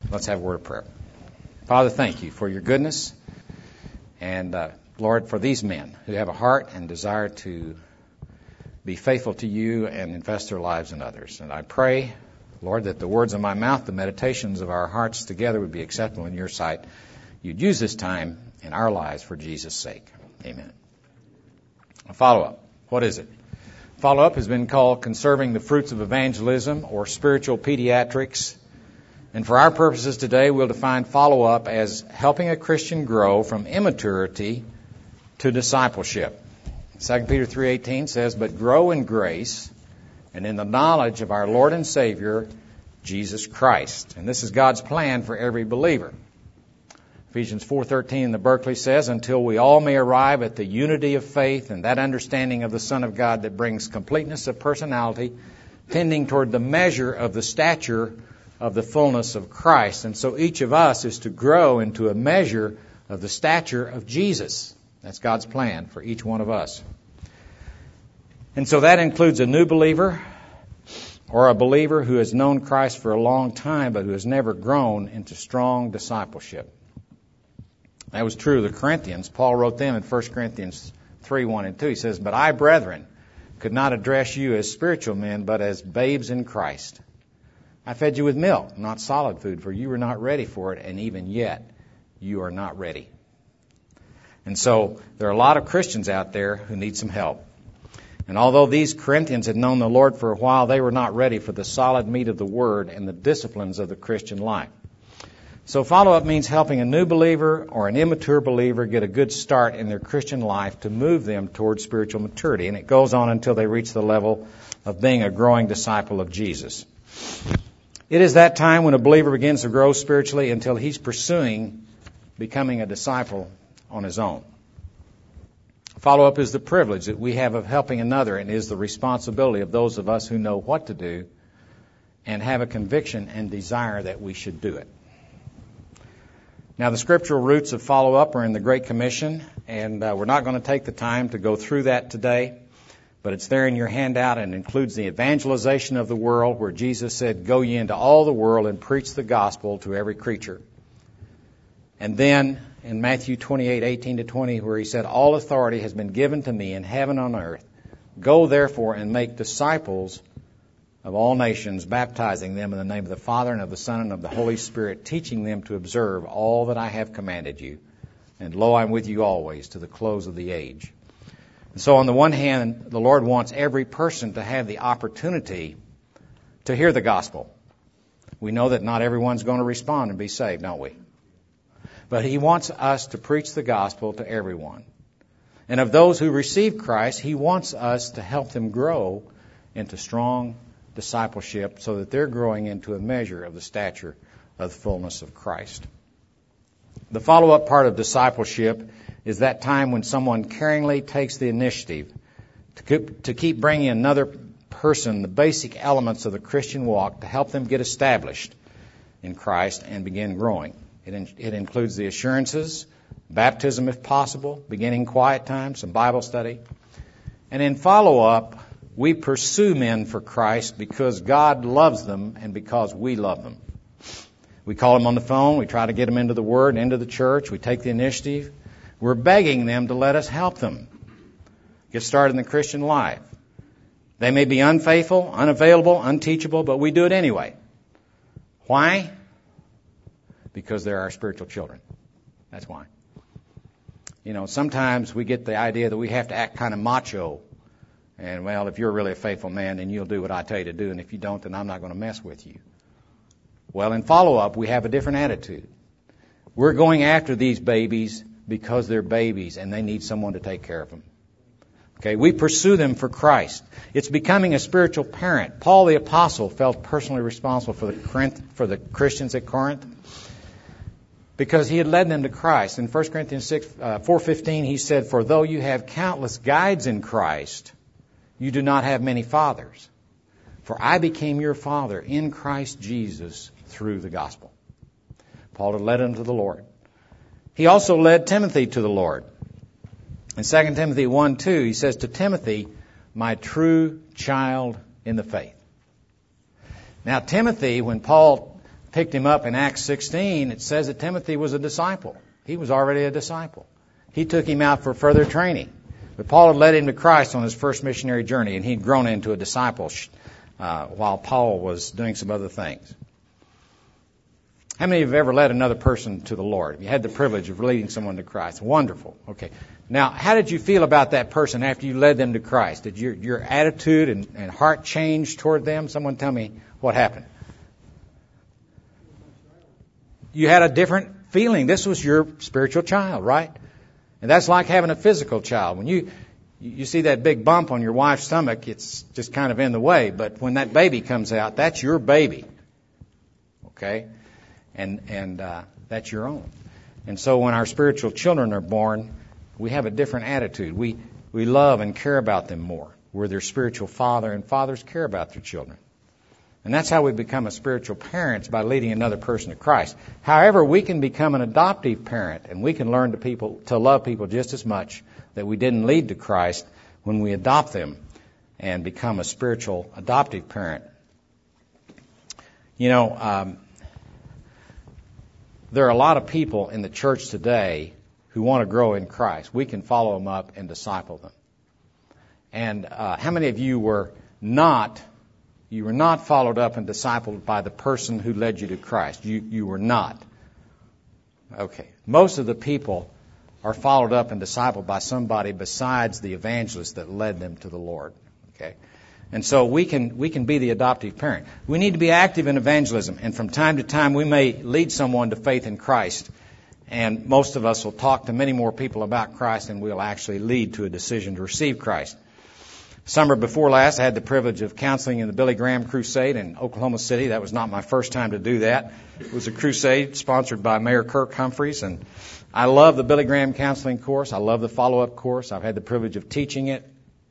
Let's have a word of prayer. Father, thank you for your goodness. And, Lord, for these men who have a heart and desire to be faithful to you and invest their lives in others. And I pray, Lord, that the words of my mouth, the meditations of our hearts together would be acceptable in your sight. You'd use this time in our lives for Jesus' sake. Amen. A follow-up. What is it? Follow-up has been called Conserving the Fruits of Evangelism or Spiritual Pediatrics. And for our purposes today, we'll define follow-up as helping a Christian grow from immaturity to discipleship. 2 Peter 3:18 says, "But grow in grace and in the knowledge of our Lord and Savior, Jesus Christ." And this is God's plan for every believer. Ephesians 4:13 in the Berkeley says, "Until we all may arrive at the unity of faith and that understanding of the Son of God that brings completeness of personality, tending toward the measure of the stature of the fullness of Christ." And so each of us is to grow into a measure of the stature of Jesus. That's God's plan for each one of us. And so that includes a new believer or a believer who has known Christ for a long time but who has never grown into strong discipleship. That was true of the Corinthians. Paul wrote them in 1 Corinthians 3:1 and 2. He says, "But I, brethren, could not address you as spiritual men, but as babes in Christ. I fed you with milk, not solid food, for you were not ready for it, and even yet you are not ready." And so there are a lot of Christians out there who need some help. And although these Corinthians had known the Lord for a while, they were not ready for the solid meat of the Word and the disciplines of the Christian life. So follow-up means helping a new believer or an immature believer get a good start in their Christian life to move them towards spiritual maturity. And it goes on until they reach the level of being a growing disciple of Jesus. It is that time when a believer begins to grow spiritually until he's pursuing becoming a disciple on his own. Follow-up is the privilege that we have of helping another and is the responsibility of those of us who know what to do and have a conviction and desire that we should do it. Now, the scriptural roots of follow-up are in the Great Commission, and we're not going to take the time to go through that today, but it's there in your handout and includes the evangelization of the world where Jesus said, "Go ye into all the world and preach the gospel to every creature." And then in Matthew 28:18-20, where he said, "All authority has been given to me in heaven and on earth. Go therefore and make disciples of all nations, baptizing them in the name of the Father and of the Son and of the Holy Spirit, teaching them to observe all that I have commanded you. And lo, I'm with you always to the close of the age." And so on the one hand, the Lord wants every person to have the opportunity to hear the gospel. We know that not everyone's going to respond and be saved, don't we? But He wants us to preach the gospel to everyone. And of those who receive Christ, He wants us to help them grow into strong discipleship so that they're growing into a measure of the stature of the fullness of Christ. The follow-up part of discipleship is that time when someone caringly takes the initiative to keep bringing another person the basic elements of the Christian walk to help them get established in Christ and begin growing. It includes the assurances, baptism if possible, beginning quiet time, some Bible study. And in follow-up, we pursue men for Christ because God loves them and because we love them. We call them on the phone. We try to get them into the Word, into the church. We take the initiative. We're begging them to let us help them get started in the Christian life. They may be unfaithful, unavailable, unteachable, but we do it anyway. Why? Because they're our spiritual children. That's why. You know, sometimes we get the idea that we have to act kind of macho. And, well, if you're really a faithful man, then you'll do what I tell you to do. And if you don't, then I'm not going to mess with you. Well, in follow-up, we have a different attitude. We're going after these babies because they're babies and they need someone to take care of them. Okay, we pursue them for Christ. It's becoming a spiritual parent. Paul the Apostle felt personally responsible for the Christians at Corinth because he had led them to Christ. In 1 Corinthians 4:15, he said, "For though you have countless guides in Christ, you do not have many fathers. For I became your father in Christ Jesus through the gospel." Paul had led him to the Lord. He also led Timothy to the Lord. In 2 Timothy 1:2, he says to Timothy, "My true child in the faith." Now, Timothy, when Paul picked him up in Acts 16, it says that Timothy was a disciple. He was already a disciple. He took him out for further training. But Paul had led him to Christ on his first missionary journey, and he'd grown into a disciple while Paul was doing some other things. How many of you have ever led another person to the Lord? You had the privilege of leading someone to Christ. Wonderful. Okay. Now, how did you feel about that person after you led them to Christ? Did your attitude and heart change toward them? Someone tell me what happened. You had a different feeling. This was your spiritual child, right? And that's like having a physical child. When you see that big bump on your wife's stomach, it's just kind of in the way. But when that baby comes out, that's your baby. Okay? And that's your own. And so when our spiritual children are born, we have a different attitude. We love and care about them more. We're their spiritual father, and fathers care about their children. And that's how we become a spiritual parent, by leading another person to Christ. However, we can become an adoptive parent, and we can learn to love people just as much that we didn't lead to Christ when we adopt them and become a spiritual adoptive parent. You know, there are a lot of people in the church today who want to grow in Christ. We can follow them up and disciple them. And how many of you were not followed up and discipled by the person who led you to Christ? You were not. Okay. Most of the people are followed up and discipled by somebody besides the evangelist that led them to the Lord. Okay. And so we can be the adoptive parent. We need to be active in evangelism, and from time to time we may lead someone to faith in Christ, and most of us will talk to many more people about Christ than we'll actually lead to a decision to receive Christ. Summer before last, I had the privilege of counseling in the Billy Graham Crusade in Oklahoma City. That was not my first time to do that. It was a crusade sponsored by Mayor Kirk Humphreys, and I love the Billy Graham counseling course. I love the follow-up course. I've had the privilege of teaching it.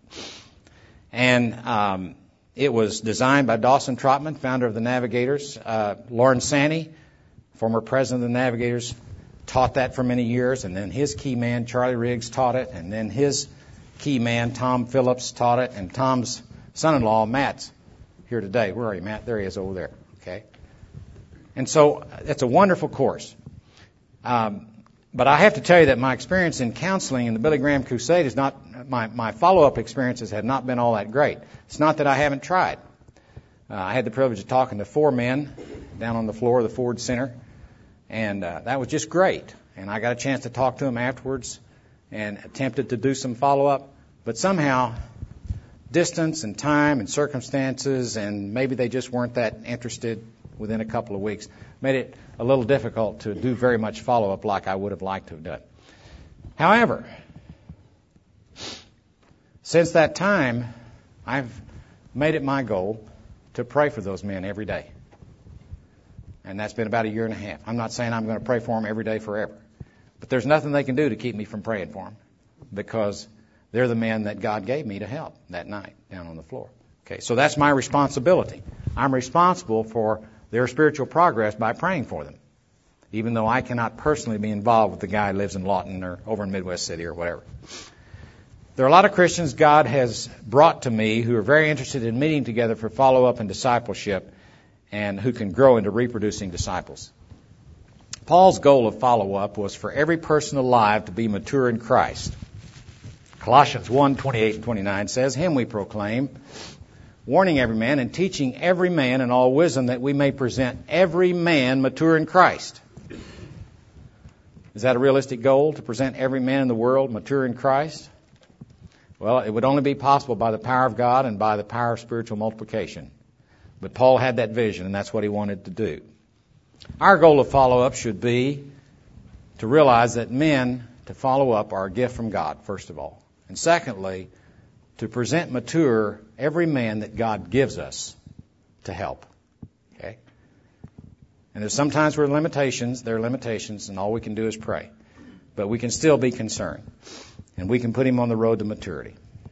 And it was designed by Dawson Trotman, founder of the Navigators. Lauren Sanny, former president of the Navigators, taught that for many years. And then his key man, Charlie Riggs, taught it. And then his key man, Tom Phillips, taught it. And Tom's son-in-law, Matt's here today. Where are you, Matt? There he is over there. Okay. And so it's a wonderful course. But I have to tell you that my experience in counseling in the Billy Graham Crusade is not, my follow-up experiences have not been all that great. It's not that I haven't tried. I had the privilege of talking to 4 men down on the floor of the Ford Center, and that was just great. And I got a chance to talk to them afterwards and attempted to do some follow-up. But somehow, distance and time and circumstances, and maybe they just weren't that interested within a couple of weeks, made it a little difficult to do very much follow-up like I would have liked to have done. However, since that time, I've made it my goal to pray for those men every day. And that's been about a year and a half. I'm not saying I'm going to pray for them every day forever. But there's nothing they can do to keep me from praying for them, because they're the men that God gave me to help that night down on the floor. Okay, so that's my responsibility. I'm responsible for their spiritual progress by praying for them, even though I cannot personally be involved with the guy who lives in Lawton or over in Midwest City or whatever. There are a lot of Christians God has brought to me who are very interested in meeting together for follow-up and discipleship, and who can grow into reproducing disciples. Paul's goal of follow-up was for every person alive to be mature in Christ. Colossians 1:28 and 29 says, "Him we proclaim, warning every man and teaching every man in all wisdom, that we may present every man mature in Christ." Is that a realistic goal, to present every man in the world mature in Christ? Well, it would only be possible by the power of God and by the power of spiritual multiplication. But Paul had that vision, and that's what he wanted to do. Our goal of follow-up should be to realize that men to follow up are a gift from God, first of all. And secondly, to present mature every man that God gives us to help. Okay? And there's sometimes there are limitations, and all we can do is pray. But we can still be concerned. And we can put him on the road to maturity.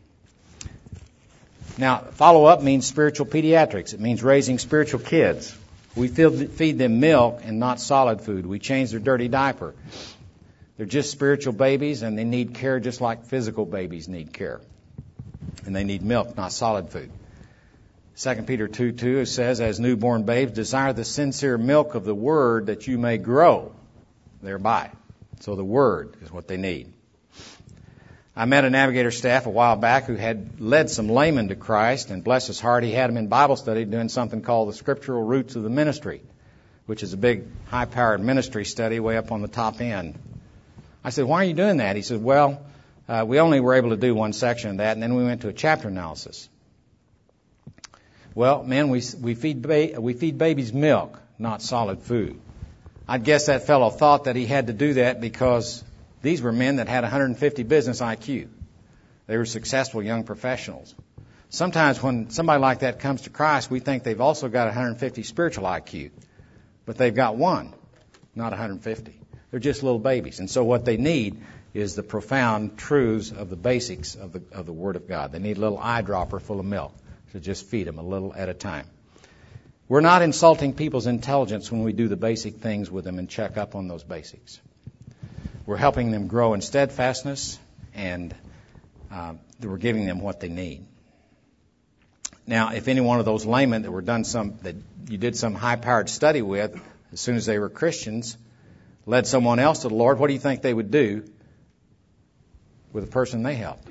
Now, follow-up means spiritual pediatrics. It means raising spiritual kids. We feed them milk and not solid food. We change their dirty diaper. They're just spiritual babies, and they need care just like physical babies need care. And they need milk, not solid food. 2 Peter 2:2, it says, as newborn babes, desire the sincere milk of the Word that you may grow thereby. So the Word is what they need. I met a Navigator staff a while back who had led some laymen to Christ, and bless his heart, he had them in Bible study doing something called the Scriptural Roots of the Ministry, which is a big, high-powered ministry study way up on the top end. I said, why are you doing that? He said, well, we only were able to do one section of that, and then we went to a chapter analysis. Well, men, we feed babies milk, not solid food. I'd guess that fellow thought that he had to do that because these were men that had 150 business IQ. They were successful young professionals. Sometimes when somebody like that comes to Christ, we think they've also got 150 spiritual IQ. But they've got one, not 150. They're just little babies. And so what they need is the profound truths of the basics of the Word of God. They need a little eyedropper full of milk to just feed them a little at a time. We're not insulting people's intelligence when we do the basic things with them and check up on those basics. We're helping them grow in steadfastness, and we're giving them what they need. Now, if any one of those laymen that you did some high-powered study with, as soon as they were Christians, led someone else to the Lord, what do you think they would do with the person they helped?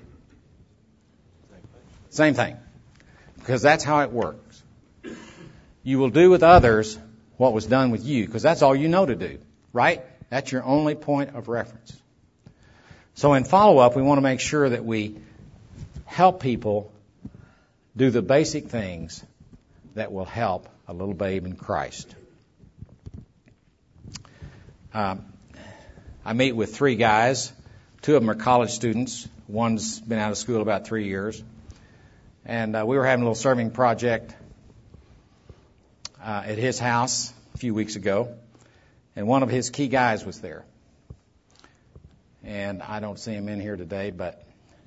Same thing. Because that's how it works. You will do with others what was done with you, because that's all you know to do, right? That's your only point of reference. So in follow-up, we want to make sure that we help people do the basic things that will help a little babe in Christ. I meet with 3 guys. 2 of them are college students. One's been out of school about 3 years. And we were having a little serving project at his house a few weeks ago. And one of his key guys was there. And I don't see him in here today, but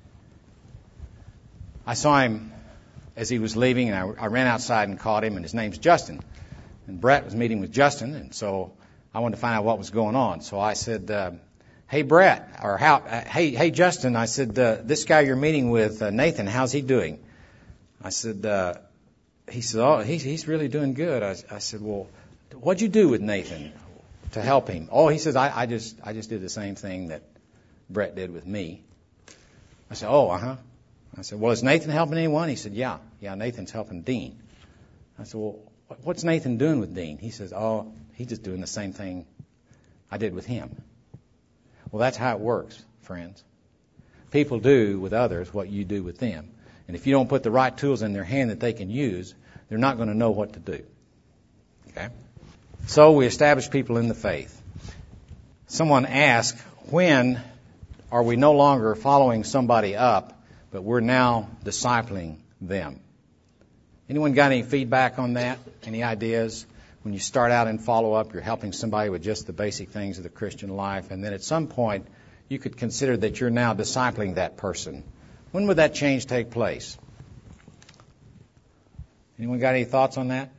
I saw him as he was leaving, and I ran outside and caught him, and his name's Justin. And Brett was meeting with Justin, and so I wanted to find out what was going on. So I said, hey, Brett, or hey, Justin, I said, this guy you're meeting with, Nathan, how's he doing? I said, he said, oh, he's really doing good. I said, well, what'd you do with Nathan to help him? Oh, he says, I just did the same thing that Brett did with me. I said, oh, uh-huh. I said, well, is Nathan helping anyone? He said, yeah, Nathan's helping Dean. I said, well, what's Nathan doing with Dean? He says, oh, he's just doing the same thing I did with him. Well, that's how it works, friends. People do with others what you do with them. And if you don't put the right tools in their hand that they can use, they're not going to know what to do. Okay? So we establish people in the faith. Someone asked, when are we no longer following somebody up, but we're now discipling them? Anyone got any feedback on that? Any ideas? When you start out in follow-up, you're helping somebody with just the basic things of the Christian life, and then at some point, you could consider that you're now discipling that person. When would that change take place? Anyone got any thoughts on that?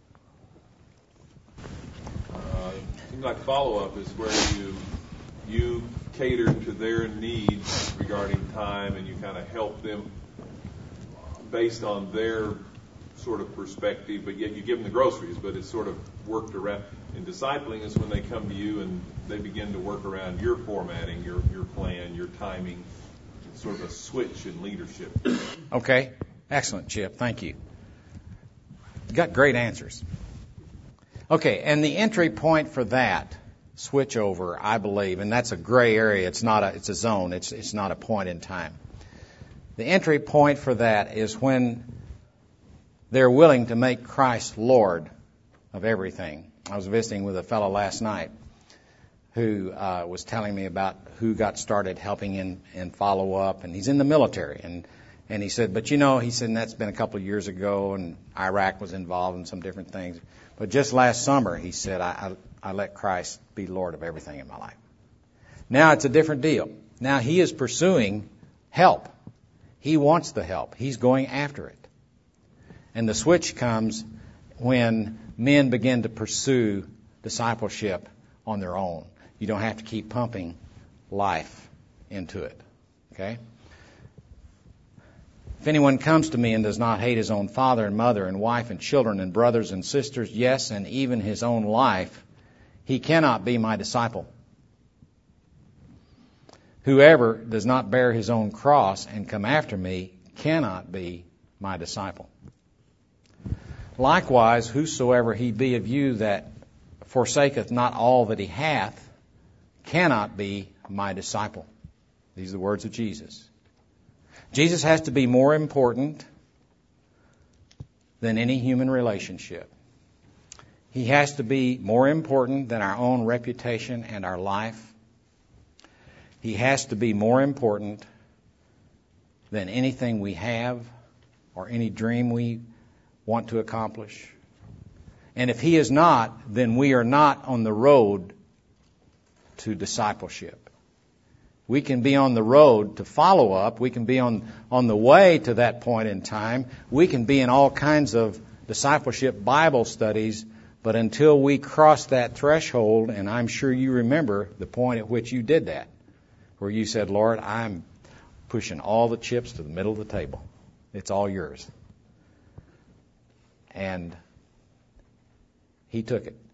Seems like follow-up is where you cater to their needs regarding time, and you kind of help them based on their sort of perspective, but yet you give them the groceries, but it's sort of worked around. And discipling is when they come to you and they begin to work around your formatting, your plan, your timing. It's sort of a switch in leadership. Okay. Excellent, Chip. Thank you. You got great answers. Okay, and the entry point for that switch over, I believe, and that's a gray area. It's a zone. It's not a point in time. The entry point for that is when they're willing to make Christ Lord of everything. I was visiting with a fellow last night who was telling me about who got started helping in follow-up, and he's in the military. And he said, but he said, and that's been a couple of years ago, and Iraq was involved in some different things. But just last summer, he said, I let Christ be Lord of everything in my life. Now it's a different deal. Now he is pursuing help. He wants the help. He's going after it. And the switch comes when men begin to pursue discipleship on their own. You don't have to keep pumping life into it. Okay? If anyone comes to me and does not hate his own father and mother and wife and children and brothers and sisters, yes, and even his own life, he cannot be my disciple. Whoever does not bear his own cross and come after me cannot be my disciple. Likewise, whosoever he be of you that forsaketh not all that he hath cannot be my disciple. These are the words of Jesus. Jesus has to be more important than any human relationship. He has to be more important than our own reputation and our life. He has to be more important than anything we have or any dream we want to accomplish. And if he is not, then we are not on the road to discipleship. We can be on the road to follow up. We can be on the way to that point in time. We can be in all kinds of discipleship Bible studies, but until we cross that threshold, and I'm sure you remember the point at which you did that, where you said, Lord, I'm pushing all the chips to the middle of the table. It's all yours. And he took it.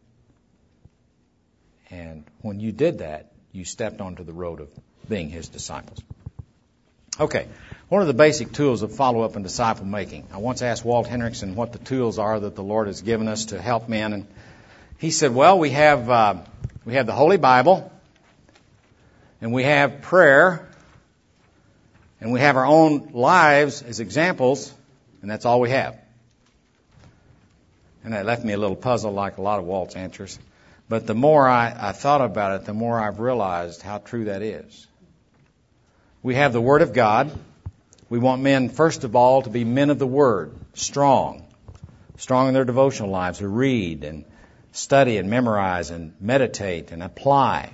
And when you did that, you stepped onto the road of being his disciples. Okay, one of the basic tools of follow-up and disciple making. I once asked Walt Henrichsen what the tools are that the Lord has given us to help men, and he said, well, we have the Holy Bible, and we have prayer, and we have our own lives as examples, and that's all we have. And that left me a little puzzled, like a lot of Walt's answers. But the more I thought about it, the more I've realized how true that is. We have the Word of God. We want men, first of all, to be men of the Word, strong in their devotional lives, who read and study and memorize and meditate and apply.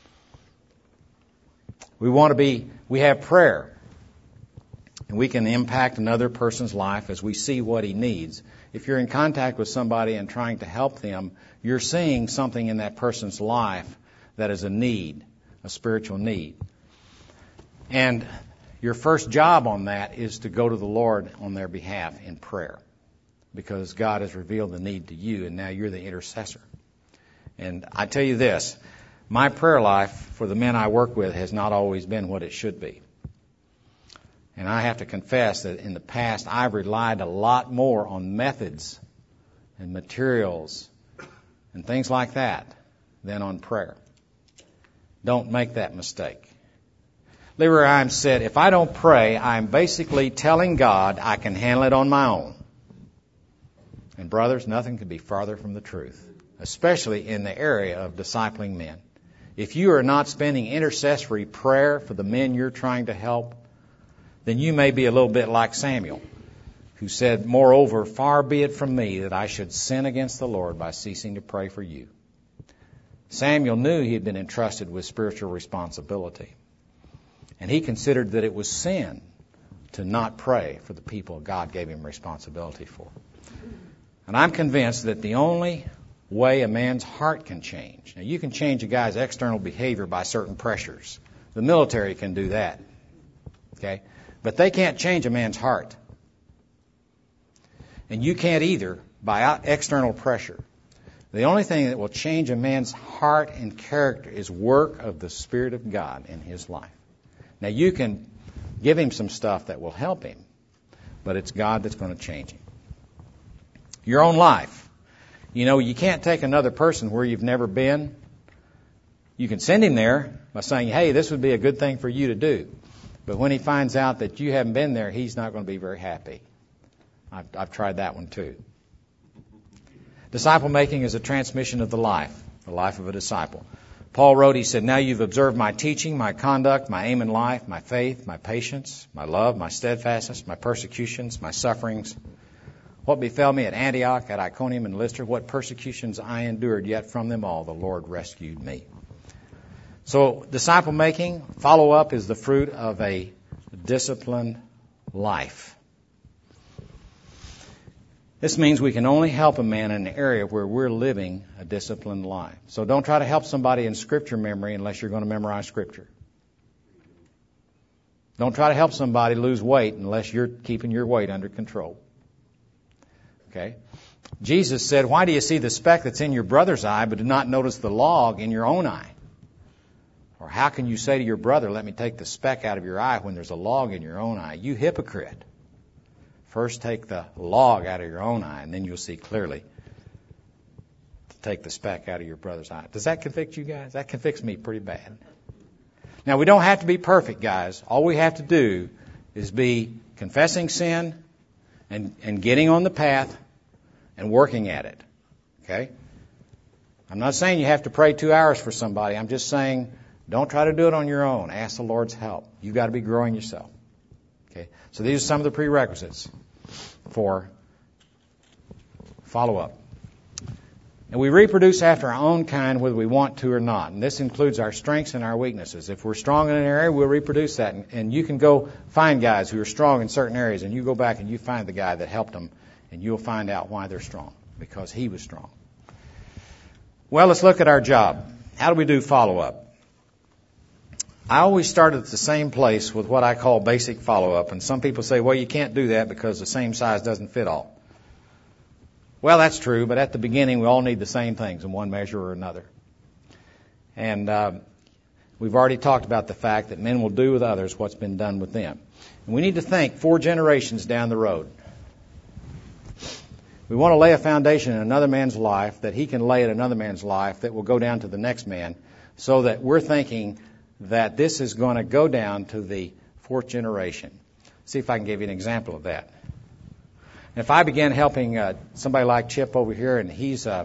We have prayer, and we can impact another person's life as we see what he needs. If you're in contact with somebody and trying to help them, you're seeing something in that person's life that is a need, a spiritual need. And your first job on that is to go to the Lord on their behalf in prayer, because God has revealed the need to you, and now you're the intercessor. And I tell you this, my prayer life for the men I work with has not always been what it should be. And I have to confess that in the past I've relied a lot more on methods and materials and things like that than on prayer. Don't make that mistake. Leroy Imes said, if I don't pray, I'm basically telling God I can handle it on my own. And brothers, nothing could be farther from the truth, especially in the area of discipling men. If you are not spending intercessory prayer for the men you're trying to help, then you may be a little bit like Samuel, who said, moreover, far be it from me that I should sin against the Lord by ceasing to pray for you. Samuel knew he had been entrusted with spiritual responsibility, and he considered that it was sin to not pray for the people God gave him responsibility for. And I'm convinced that the only way a man's heart can change, now you can change a guy's external behavior by certain pressures. The military can do that. Okay? But they can't change a man's heart. And you can't either by external pressure. The only thing that will change a man's heart and character is work of the Spirit of God in his life. Now, you can give him some stuff that will help him, but it's God that's going to change him. Your own life. You know, you can't take another person where you've never been. You can send him there by saying, hey, this would be a good thing for you to do. But when he finds out that you haven't been there, he's not going to be very happy. I've tried that one too. Disciple making is a transmission of the life of a disciple. Paul wrote, he said, now you've observed my teaching, my conduct, my aim in life, my faith, my patience, my love, my steadfastness, my persecutions, my sufferings. What befell me at Antioch, at Iconium, and Lystra, what persecutions I endured, yet from them all the Lord rescued me. So disciple making, follow up, is the fruit of a disciplined life. This means we can only help a man in an area where we're living a disciplined life. So don't try to help somebody in Scripture memory unless you're going to memorize Scripture. Don't try to help somebody lose weight unless you're keeping your weight under control. Okay? Jesus said, why do you see the speck that's in your brother's eye but do not notice the log in your own eye? Or how can you say to your brother, let me take the speck out of your eye when there's a log in your own eye? You hypocrite. First take the log out of your own eye, and then you'll see clearly to take the speck out of your brother's eye. Does that convict you guys? That convicts me pretty bad. Now, we don't have to be perfect, guys. All we have to do is be confessing sin and getting on the path and working at it. Okay? I'm not saying you have to pray 2 hours for somebody. I'm just saying don't try to do it on your own. Ask the Lord's help. You've got to be growing yourself. Okay? So these are some of the prerequisites for follow-up. And we reproduce after our own kind whether we want to or not. And this includes our strengths and our weaknesses. If we're strong in an area, we'll reproduce that. And you can go find guys who are strong in certain areas, and you go back and you find the guy that helped them, and you'll find out why they're strong, because he was strong. Well, let's look at our job. How do we do follow-up? I always start at the same place with what I call basic follow-up. And some people say, well, you can't do that because the same size doesn't fit all. Well, that's true, but at the beginning, we all need the same things in one measure or another. And we've already talked about the fact that men will do with others what's been done with them. And we need to think 4 generations down the road. We want to lay a foundation in another man's life that he can lay in another man's life that will go down to the next man, so that we're thinking that this is going to go down to the 4th generation. See if I can give you an example of that. If I began helping somebody like Chip over here, and he's a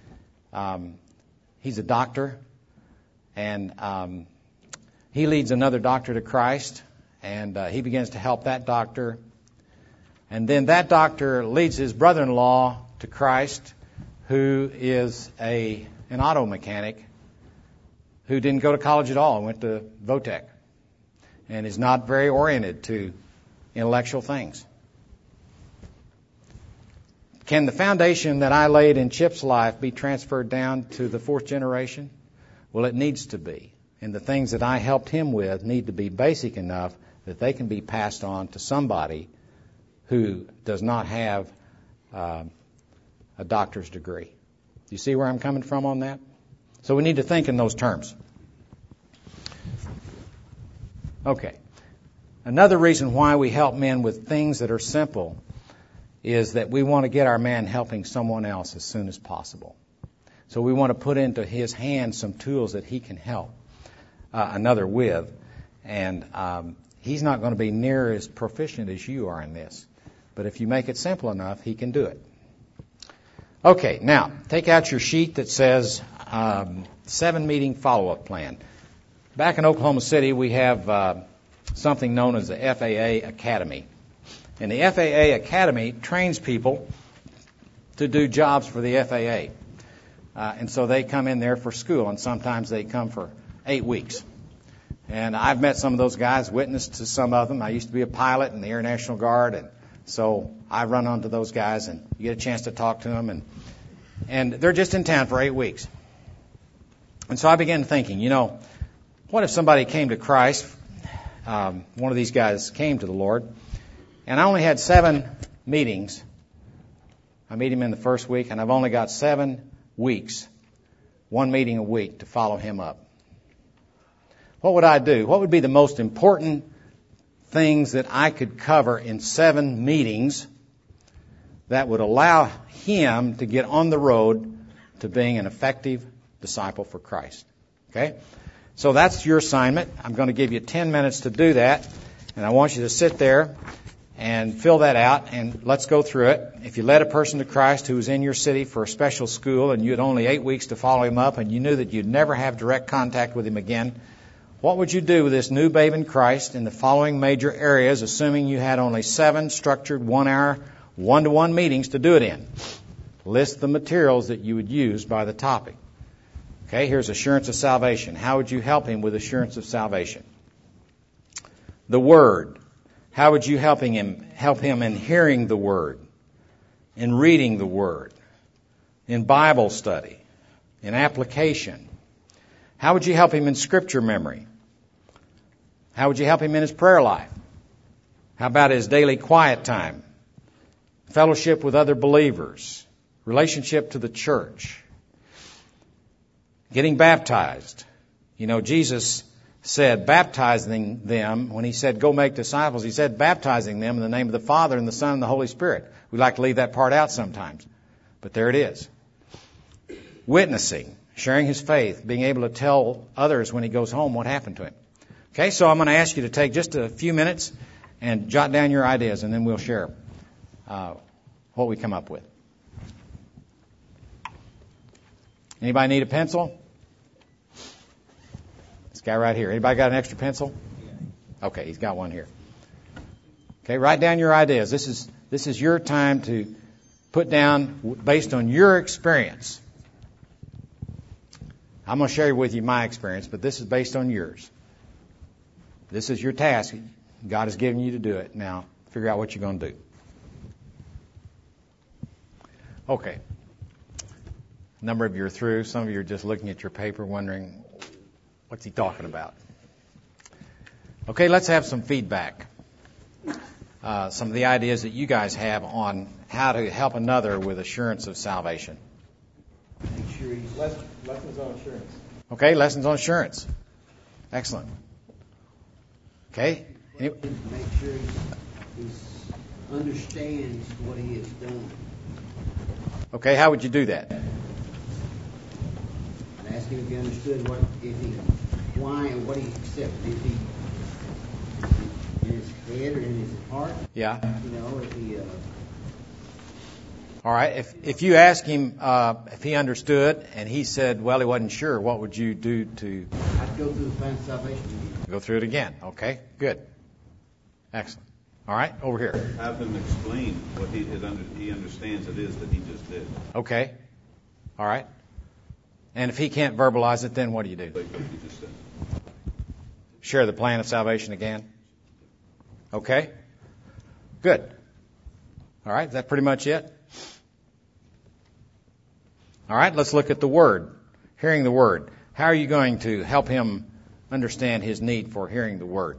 doctor, and he leads another doctor to Christ, and he begins to help that doctor, and then that doctor leads his brother-in-law to Christ, who is an auto mechanic, who didn't go to college at all and went to Votech, and is not very oriented to intellectual things. Can the foundation that I laid in Chip's life be transferred down to the 4th generation? Well, it needs to be. And the things that I helped him with need to be basic enough that they can be passed on to somebody who does not have a doctor's degree. Do you see where I'm coming from on that? So we need to think in those terms. Okay. Another reason why we help men with things that are simple is that we want to get our man helping someone else as soon as possible. So we want to put into his hands some tools that he can help another with. And he's not going to be near as proficient as you are in this. But if you make it simple enough, he can do it. Okay, now, take out your sheet that says 7-meeting follow-up plan. Back in Oklahoma City, we have something known as the FAA Academy. And the FAA Academy trains people to do jobs for the FAA. And so they come in there for school, and sometimes they come for 8 weeks. And I've met some of those guys, witnessed to some of them. I used to be a pilot in the Air National Guard, and so I run onto those guys, and you get a chance to talk to them. And they're just in town for 8 weeks. And so I began thinking, what if somebody came to Christ, one of these guys came to the Lord, and I only had 7 meetings. I meet him in the first week, and I've only got 7 weeks, 1 meeting a week to follow him up. What would I do? What would be the most important things that I could cover in 7 meetings that would allow him to get on the road to being an effective disciple for Christ? Okay? So that's your assignment. I'm going to give you 10 minutes to do that, and I want you to sit there and fill that out, and let's go through it. If you led a person to Christ who was in your city for a special school and you had only 8 weeks to follow him up and you knew that you'd never have direct contact with him again, what would you do with this new babe in Christ in the following major areas, assuming you had only 7 structured 1-hour, 1-to-1 meetings to do it in? List the materials that you would use by the topic. Okay, here's assurance of salvation. How would you help him with assurance of salvation? The Word. How would you help him in hearing the Word, in reading the Word, in Bible study, in application? How would you help him in Scripture memory? How would you help him in his prayer life? How about his daily quiet time? Fellowship with other believers? Relationship to the church? Getting baptized? You know, Jesus said baptizing them, when he said go make disciples, he said baptizing them in the name of the Father and the Son and the Holy Spirit. We like to leave that part out sometimes, but there it is. Witnessing, sharing his faith, being able to tell others when he goes home what happened to him. Okay, so I'm going to ask you to take just a few minutes and jot down your ideas, and then we'll share what we come up with. Anybody need a pencil? This guy right here. Anybody got an extra pencil? Okay, he's got one here. Okay, write down your ideas. This is your time to put down based on your experience. I'm going to share with you my experience, but this is based on yours. This is your task. God has given you to do it. Now, figure out what you're going to do. Okay. A number of you are through. Some of you are just looking at your paper wondering, what's he talking about? Okay, let's have some feedback. Some of the ideas that you guys have on how to help another with assurance of salvation. Lessons on assurance. Okay, lessons on assurance. Excellent. Okay. Make sure he understands what he has done. Okay, how would you do that? I'd ask him if he understood why and what he accepted. If he, in his head or in his heart. Yeah. You know, if he. All right. If you ask him if he understood and he said, well, he wasn't sure, what would you do to? I'd go through the plan of salvation. Go through it again. Okay. Good. Excellent. All right. Over here. Have him explain what he understands it is that he just did. Okay. All right. And if he can't verbalize it, then what do you do? Like what he just said. Share the plan of salvation again. Okay. Good. All right. Is that pretty much it? All right. Let's look at the Word. Hearing the Word. How are you going to help him understand his need for hearing the Word?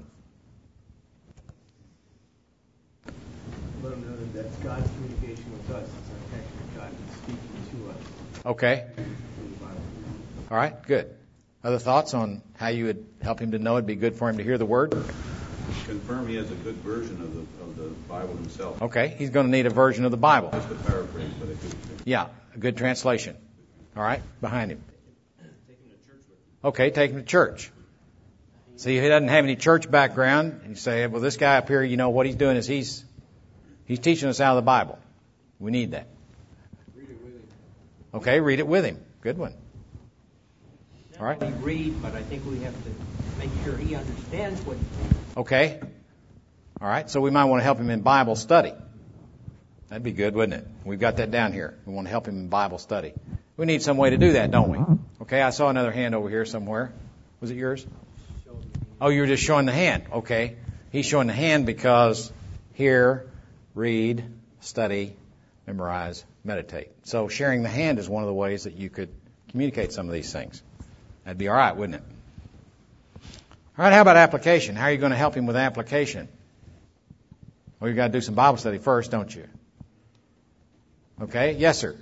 Let them know that that's God's communication with us. It's actually God speaking to us. Okay. All right. Good. Other thoughts on how you would help him to know it'd be good for him to hear the Word? Confirm he has a good version of the Bible himself. Okay. He's going to need a version of the Bible. Just a paraphrase, but a good thing. Yeah. A good translation. All right. Behind him. Okay. Take him to church. See, if he doesn't have any church background, and you say, well, this guy up here, you know, what he's doing is he's teaching us out of the Bible. We need that. Read it with him. Okay, read it with him. Good one. All right. We read, but I think we have to make sure he understands what. Okay. All right. So we might want to help him in Bible study. That'd be good, wouldn't it? We've got that down here. We want to help him in Bible study. We need some way to do that, don't we? Okay. I saw another hand over here somewhere. Was it yours? Oh, you were just showing the hand. Okay. He's showing the hand because hear, read, study, memorize, meditate. So sharing the hand is one of the ways that you could communicate some of these things. That'd be all right, wouldn't it? All right, how about application? How are you going to help him with application? Well, you've got to do some Bible study first, don't you? Okay, yes, sir.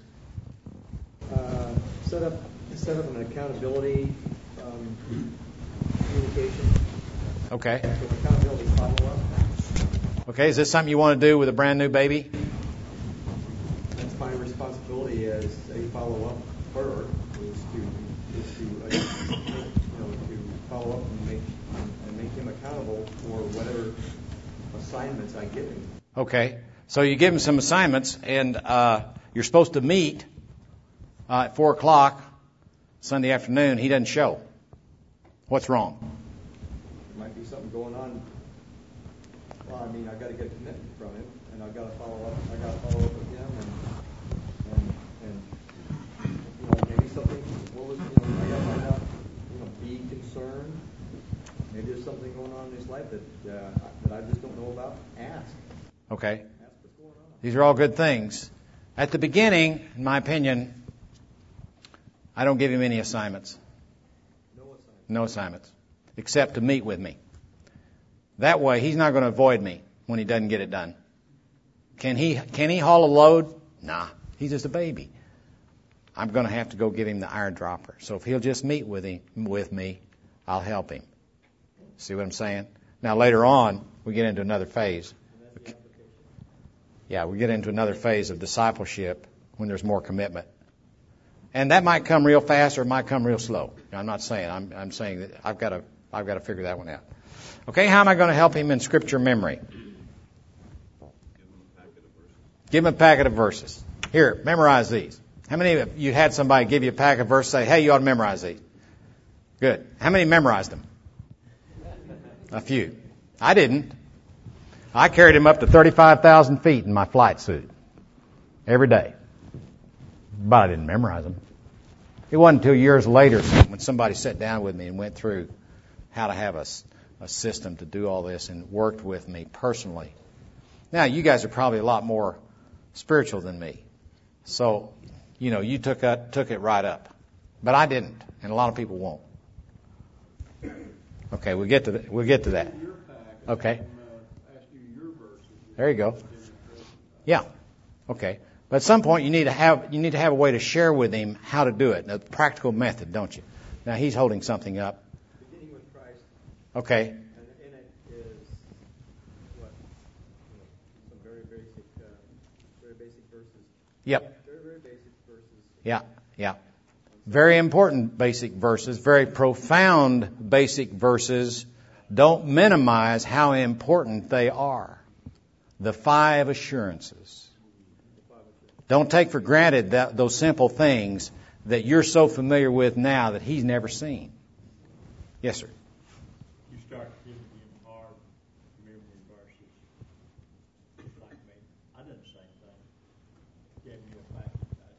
Set up an accountability communication. Okay. So accountability follow-up. Okay, is this something you want to do with a brand new baby? That's my responsibility as a follow-up is to follow up and make him accountable for whatever assignments I give him. Okay, so you give him some assignments, and you're supposed to meet at 4 o'clock Sunday afternoon. He doesn't show. What's wrong? There might be something going on. Well, I mean, I've got to get a commitment from him, and I've got to follow up. I've got to follow up with him, and maybe something. I got to find out. Be concerned. Maybe there's something going on in his life that I just don't know about. Ask. Okay. Ask what's going on. These are all good things. At the beginning, in my opinion, I don't give him any assignments. No assignment. No assignments, except to meet with me. That way, he's not going to avoid me when he doesn't get it done. Can he haul a load? Nah, he's just a baby. I'm going to have to go get him the iron dropper. So if he'll just meet with me, I'll help him. See what I'm saying? Now later on, we get into another phase. Yeah, we get into another phase of discipleship when there's more commitment. And that might come real fast or it might come real slow. I'm not saying. I'm saying that I've got to figure that one out. Okay, how am I going to help him in scripture memory? Give him a packet of verses. Here, memorize these. How many of you had somebody give you a packet of verses, say, hey, you ought to memorize these? Good. How many memorized them? A few. I didn't. I carried him up to 35,000 feet in my flight suit every day. But I didn't memorize them. It wasn't until years later when somebody sat down with me and went through how to have a system to do all this and worked with me personally. Now, you guys are probably a lot more spiritual than me. So, you took it right up. But I didn't, and a lot of people won't. Okay, we'll get to that. Okay. There you go. Yeah. Okay. But at some point you need to have a way to share with him how to do it. A practical method, don't you? Now he's holding something up. Beginning with Christ. Okay. And in it is some very basic verses. Yep. Very basic verses. Yeah. Very important basic verses, very profound basic verses. Don't minimize how important they are. The 5 assurances. Don't take for granted those simple things that you're so familiar with now that he's never seen. Yes, sir. You start giving him hard memory verses. Just like me. I done the same thing. Gave me a packet.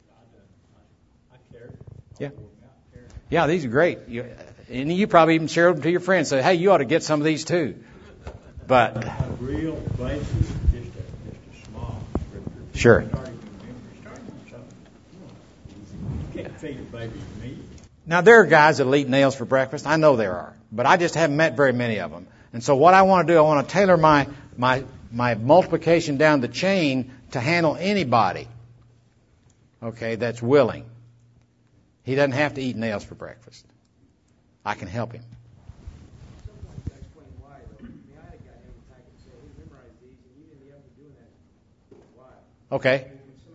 I carried it. Yeah. Yeah, these are great. And you probably even share them to your friends. Say, hey, you ought to get some of these too. But a real basic, just a small scripture. Sure. Starting with something. You can't feed a baby meat. Now, there are guys that'll eat nails for breakfast. I know there are. But I just haven't met very many of them. And so what I want to do, I want to tailor my multiplication down the chain to handle anybody, okay, that's willing. He doesn't have to eat nails for breakfast. I can help him. Okay.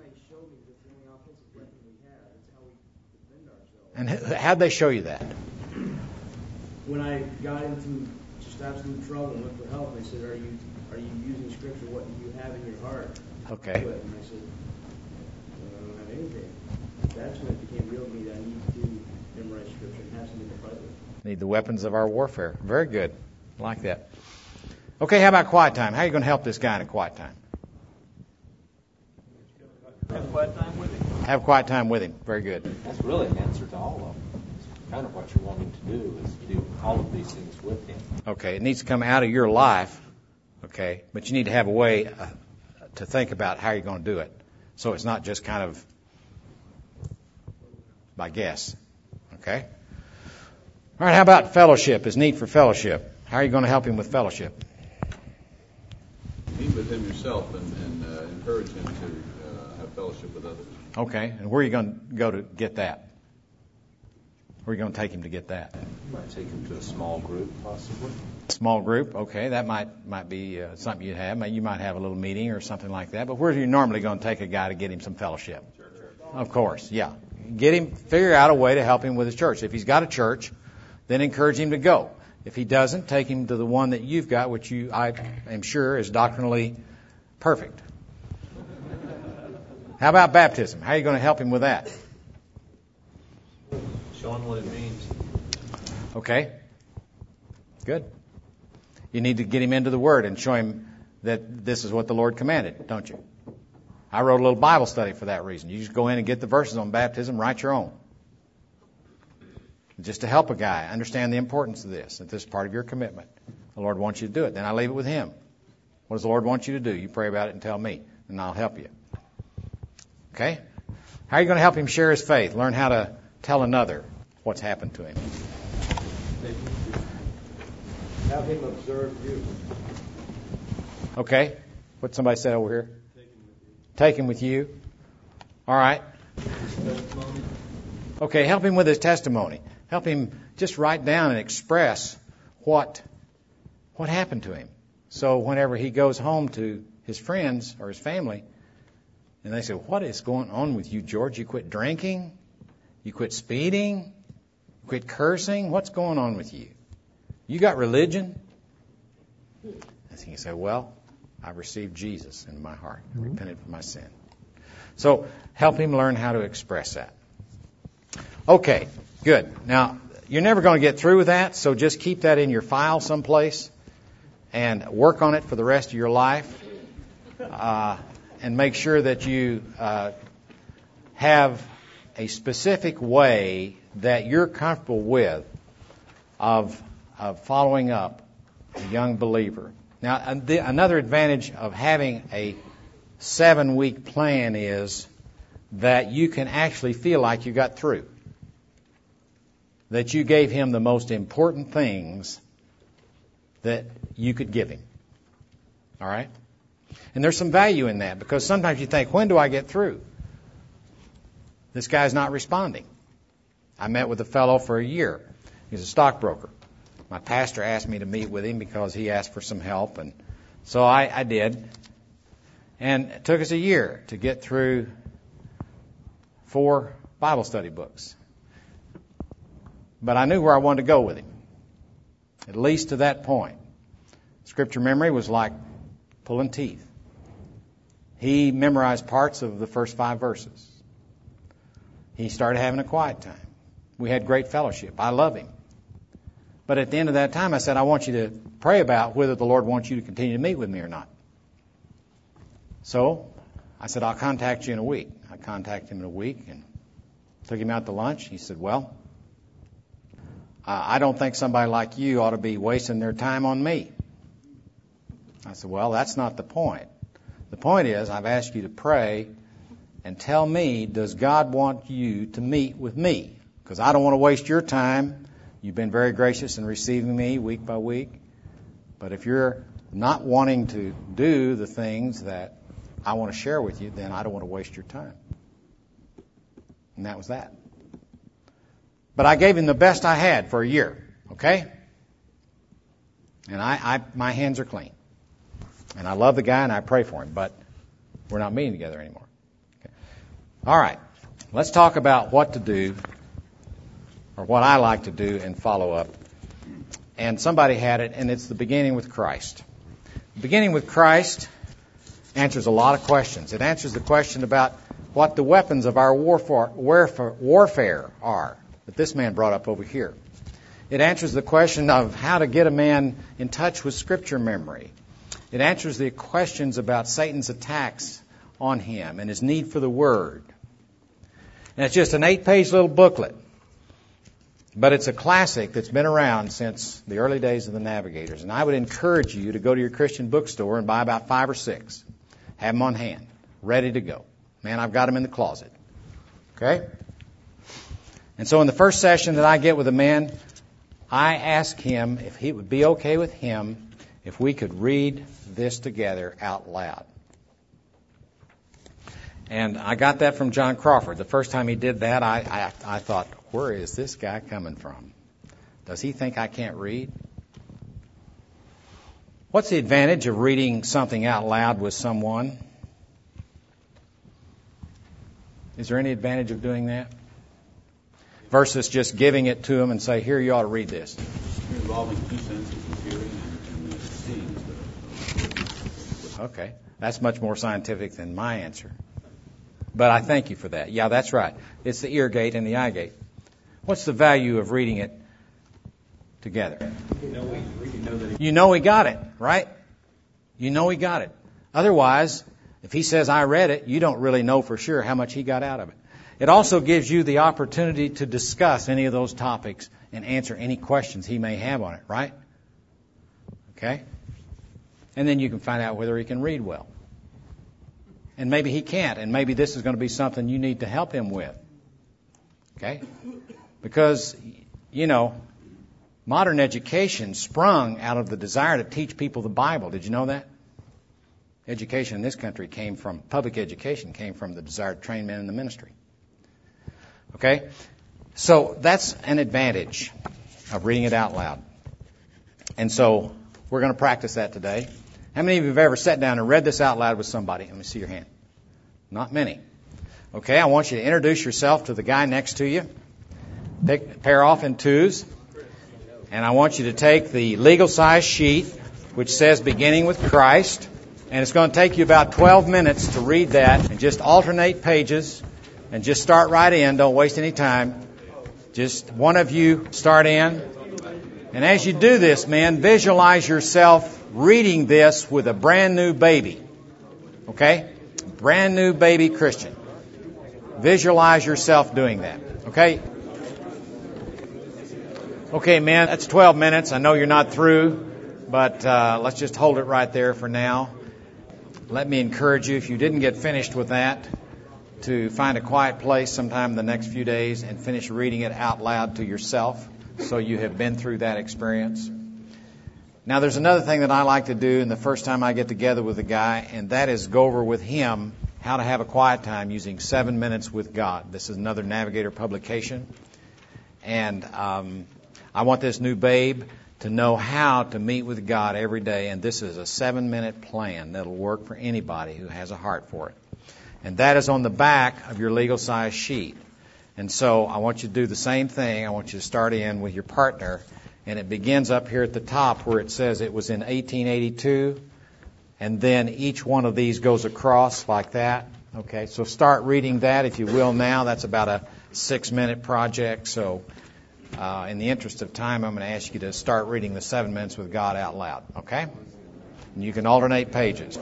And how'd they show you that? When I got into just absolute trouble and went for help, they said, "Are you using Scripture? What do you have in your heart?" Okay. And I said, "I don't have anything." That's when it became real to me that I need to memorize Scripture and have something to fight with. Need the weapons of our warfare. Very good. I like that. Okay, how about quiet time? How are you going to help this guy in a quiet time? Have quiet time with him. Have quiet time with him. Very good. That's really an answer to all of them. It's kind of what you're wanting to do is do all of these things with him. Okay, it needs to come out of your life, okay, but you need to have a way to think about how you're going to do it. So it's not just kind of by guess, okay? All right, how about fellowship, his need for fellowship? How are you going to help him with fellowship? Meet with him yourself and encourage him to have fellowship with others. Okay, and where are you going to go to get that? Where are you going to take him to get that? You might take him to a small group, possibly. Small group, okay, that might be something you'd have. You might have a little meeting or something like that. But where are you normally going to take a guy to get him some fellowship? Church. Of course, yeah. Figure out a way to help him with his church. If he's got a church, then encourage him to go. If he doesn't, take him to the one that you've got, which I am sure is doctrinally perfect. How about baptism? How are you going to help him with that? Show him what it means. Okay. Good. You need to get him into the Word and show him that this is what the Lord commanded, don't you? I wrote a little Bible study for that reason. You just go in and get the verses on baptism, write your own. Just to help a guy understand the importance of this, that this is part of your commitment. The Lord wants you to do it. Then I leave it with Him. What does the Lord want you to do? You pray about it and tell me, and I'll help you. Okay? How are you going to help him share his faith? Learn how to tell another what's happened to him. Have him observe you. Okay. What somebody said over here? Take him with you. All right. Okay, help him with his testimony. Help him just write down and express what happened to him. So whenever he goes home to his friends or his family, and they say, "What is going on with you, George? You quit drinking? You quit speeding? You quit cursing? What's going on with you? You got religion?" And he can say, "Well, I received Jesus in my heart. I repented for my sin." So help him learn how to express that. Okay, good. Now, you're never going to get through with that, so just keep that in your file someplace and work on it for the rest of your life. And make sure that you have a specific way that you're comfortable with of following up a young believer. Now, another advantage of having a 7-week plan is that you can actually feel like you got through. That you gave him the most important things that you could give him. All right? And there's some value in that, because sometimes you think, when do I get through? This guy's not responding. I met with a fellow for a year. He's a stockbroker. My pastor asked me to meet with him because he asked for some help, and so I did. And it took us a year to get through 4 Bible study books. But I knew where I wanted to go with him, at least to that point. Scripture memory was like pulling teeth. He memorized parts of the first 5 verses. He started having a quiet time. We had great fellowship. I love him. But at the end of that time, I said, I want you to pray about whether the Lord wants you to continue to meet with me or not. So I said, I'll contact you in a week. I contacted him in a week and took him out to lunch. He said, well, I don't think somebody like you ought to be wasting their time on me. I said, well, that's not the point. The point is, I've asked you to pray and tell me, does God want you to meet with me? Because I don't want to waste your time. You've been very gracious in receiving me week by week. But if you're not wanting to do the things that I want to share with you, then I don't want to waste your time. And that was that. But I gave him the best I had for a year, okay? And my hands are clean. And I love the guy and I pray for him, but we're not meeting together anymore. Okay. All right, let's talk about what to do, or what I like to do and follow up. And somebody had it, and it's the beginning with Christ. Beginning with Christ answers a lot of questions. It answers the question about what the weapons of our warfare are, that this man brought up over here. It answers the question of how to get a man in touch with Scripture memory. It answers the questions about Satan's attacks on him and his need for the Word. And it's just an 8-page little booklet. But it's a classic that's been around since the early days of the Navigators. And I would encourage you to go to your Christian bookstore and buy about 5 or 6. Have them on hand, ready to go. Man, I've got them in the closet. Okay? And so in the first session that I get with a man, I ask him if it would be okay with him if we could read this together out loud. And I got that from John Crawford. The first time he did that, I thought, where is this guy coming from? Does he think I can't read? What's the advantage of reading something out loud with someone? Is there any advantage of doing that? Versus just giving it to them and say, here, you ought to read this. You're involving 2 senses of hearing and seeing. Okay. That's much more scientific than my answer. But I thank you for that. Yeah, that's right. It's the ear gate and the eye gate. What's the value of reading it together? You know he got it, right? You know he got it. Otherwise, if he says, I read it, you don't really know for sure how much he got out of it. It also gives you the opportunity to discuss any of those topics and answer any questions he may have on it, right? Okay? And then you can find out whether he can read well. And maybe he can't, and maybe this is going to be something you need to help him with. Okay? Because, you know, Modern education sprung out of the desire to teach people the Bible. Did you know that? Education in this country public education came from the desire to train men in the ministry. Okay? So that's an advantage of reading it out loud. And so we're going to practice that today. How many of you have ever sat down and read this out loud with somebody? Let me see your hand. Not many. Okay, I want you to introduce yourself to the guy next to you. Pair off in twos. And I want you to take the legal size sheet, which says beginning with Christ. And it's going to take you about 12 minutes to read that and just alternate pages and just start right in. Don't waste any time. Just one of you start in. And as you do this, man, visualize yourself reading this with a brand new baby. Okay? Brand new baby Christian. Visualize yourself doing that. Okay? Okay, man, that's 12 minutes. I know you're not through, but let's just hold it right there for now. Let me encourage you, if you didn't get finished with that, to find a quiet place sometime in the next few days and finish reading it out loud to yourself so you have been through that experience. Now, there's another thing that I like to do, and the first time I get together with a guy, and that is go over with him how to have a quiet time using 7 minutes with God. This is another Navigator publication. And I want this new babe to know how to meet with God every day. And this is a 7-minute plan that'll work for anybody who has a heart for it. And that is on the back of your legal size sheet. And so I want you to do the same thing. I want you to start in with your partner. And it begins up here at the top where it says it was in 1882. And then each one of these goes across like that. Okay, so start reading that if you will now. That's about a 6-minute project. So in the interest of time, I'm going to ask you to start reading the 7 minutes with God out loud. Okay? And you can alternate pages.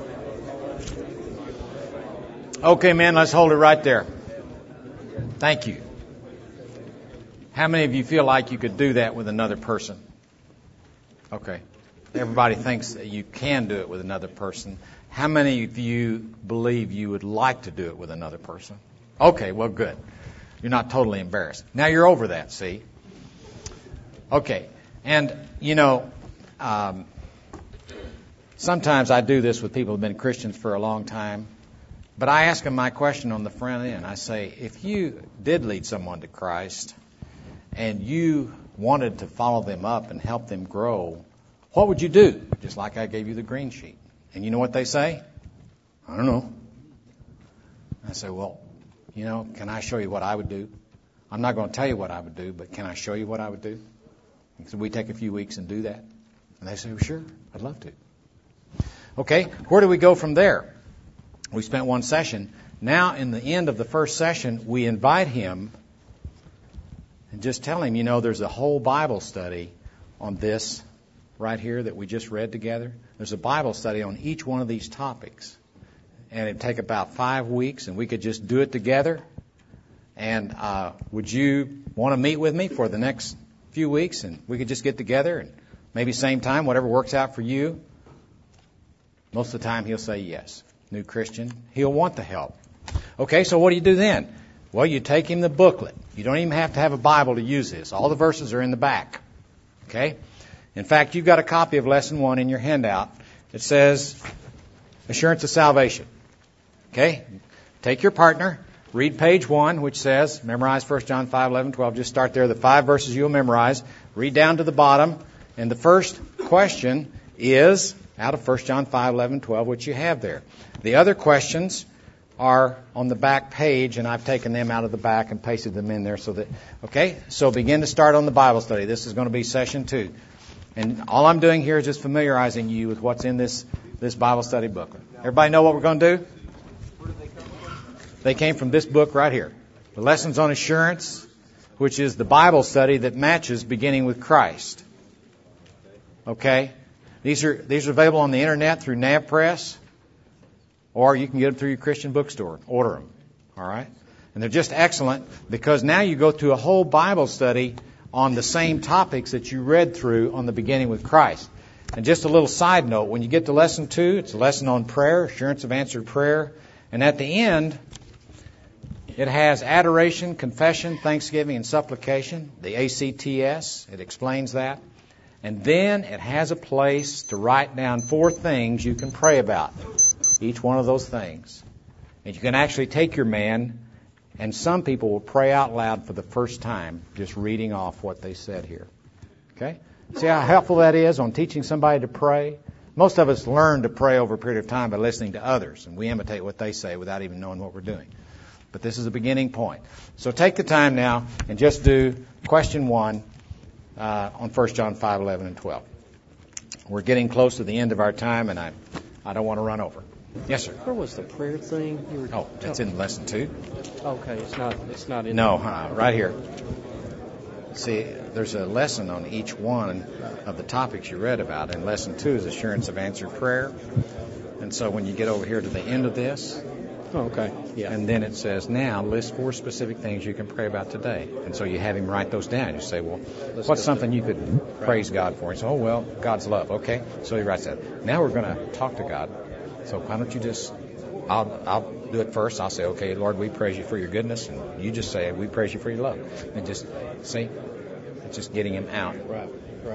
Okay, man, let's hold it right there. Thank you. How many of you feel like you could do that with another person? Okay. Everybody thinks that you can do it with another person. How many of you believe you would like to do it with another person? Okay, well, good. You're not totally embarrassed. Now you're over that, see? Okay. And, sometimes I do this with people who have been Christians for a long time. But I ask them my question on the front end. I say, if you did lead someone to Christ and you wanted to follow them up and help them grow, what would you do? Just like I gave you the green sheet. And you know what they say? I don't know. I say, well, can I show you what I would do? I'm not going to tell you what I would do, but can I show you what I would do? So we take a few weeks and do that. And they say, well, sure, I'd love to. Okay, where do we go from there? We spent one session. Now, in the end of the first session, we invite him and just tell him, there's a whole Bible study on this right here that we just read together. There's a Bible study on each one of these topics. And it'd take about 5 weeks, and we could just do it together. And would you want to meet with me for the next few weeks? And we could just get together and maybe same time, whatever works out for you. Most of the time, he'll say yes. New Christian, he'll want the help. Okay, so what do you do then? Well, you take him the booklet. You don't even have to have a Bible to use this. All the verses are in the back. Okay? In fact, you've got a copy of Lesson 1 in your handout. It says, Assurance of Salvation. Okay? Take your partner, read page 1, which says, memorize 1 John 5, 11, 12. Just start there. The 5 verses you'll memorize. Read down to the bottom. And the first question is out of 1 John 5, 11, 12, which you have there. The other questions are on the back page, and I've taken them out of the back and pasted them in there so that, okay? So begin to start on the Bible study. This is going to be session 2. And all I'm doing here is just familiarizing you with what's in this Bible study booklet. Everybody know what we're going to do? They came from this book right here. The Lessons on Assurance, which is the Bible study that matches beginning with Christ. Okay? These are available on the internet through NavPress, or you can get them through your Christian bookstore. Order them. All right? And they're just excellent because now you go through a whole Bible study on the same topics that you read through on the beginning with Christ. And just a little side note, when you get to Lesson 2, it's a lesson on prayer, assurance of answered prayer. And at the end, It has adoration, confession, thanksgiving, and supplication, the ACTS. It explains that. And then it has a place to write down 4 things you can pray about, each one of those things. And you can actually take your man, and some people will pray out loud for the first time, just reading off what they said here. Okay? See how helpful that is on teaching somebody to pray? Most of us learn to pray over a period of time by listening to others, and we imitate what they say without even knowing what we're doing. But this is a beginning point. So take the time now and just do question 1 on 1 John 5, 11, and 12. We're getting close to the end of our time, and I don't want to run over. Yes, sir. Where was the prayer thing? It's in lesson 2. Okay, it's not in. No, right here. See, there's a lesson on each one of the topics you read about, and lesson 2 is assurance of answered prayer. And so when you get over here to the end of this, okay, yeah. And then it says, now list 4 specific things you can pray about today. And so you have him write those down. You say, well, what's something you could praise God for? He says, oh, well, God's love. Okay, so he writes that. Now we're going to talk to God. So why don't you just, I'll do it first. I'll say, okay, Lord, we praise you for your goodness. And you just say, we praise you for your love. And just, see, it's just getting him out. Right.